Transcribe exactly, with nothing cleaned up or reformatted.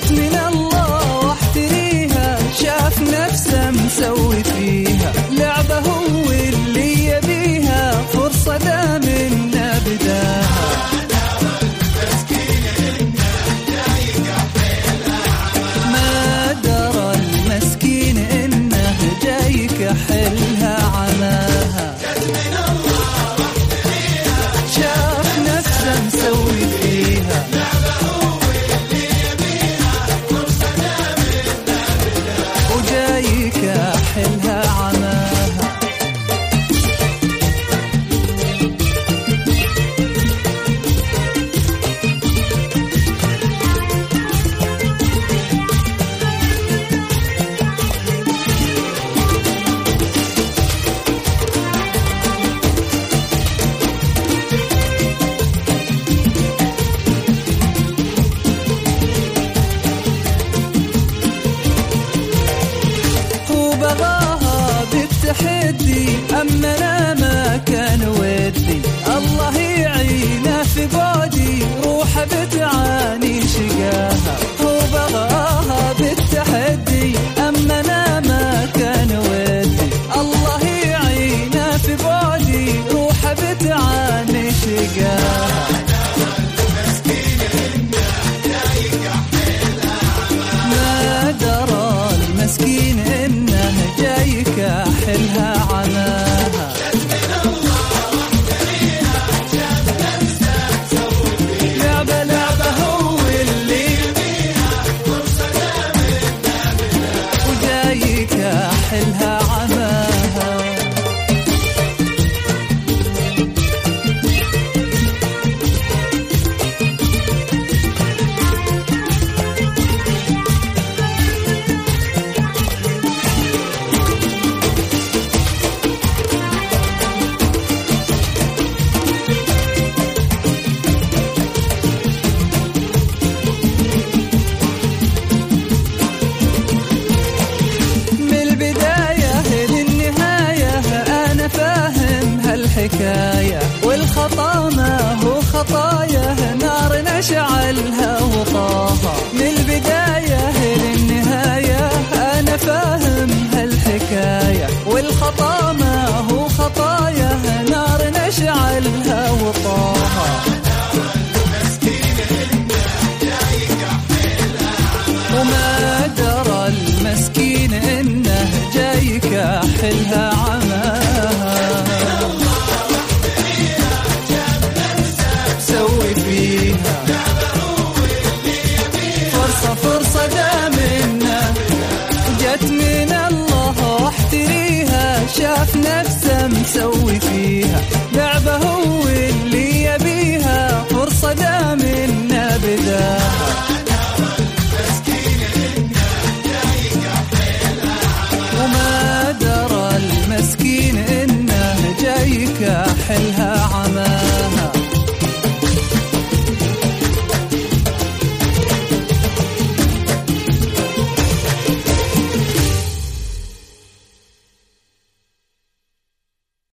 جت من الله واحتريها، شاف نفسه مسوي فيها لعبة هو اللي يبيها، فرصة دام إنه بداها. ما درى المسكين إنه جاي كحلها عماها، شاف نفسه مسوي فيها وجاي كحلها عماها. بغاها بالتحدي أما أنا ما كان ودي، الله يعينه في بعدي روحه بتعاني شقاها. هو بغاها بالتحدي أما أنا ما كان ودي، الله يعينه في بعدي روحه بتعاني شقاها. ما درى المسكين إنه جاي كحلها عماها، لعبة لعبة هو اللي وجاي كحلها عماها. الحكاية والخطا ما هو خطايا، نار نشعلها وطاها. من البداية للنهاية أنا فاهم هالحكاية، والخطا ما هو خطايا، نار نشعلها وطاها. وما درى المسكين إنه جاي كحلها عماها، سوي فيها فرصة فرصة دام إنه جت من الله واحتريها، شاف نفسه مسوي فيها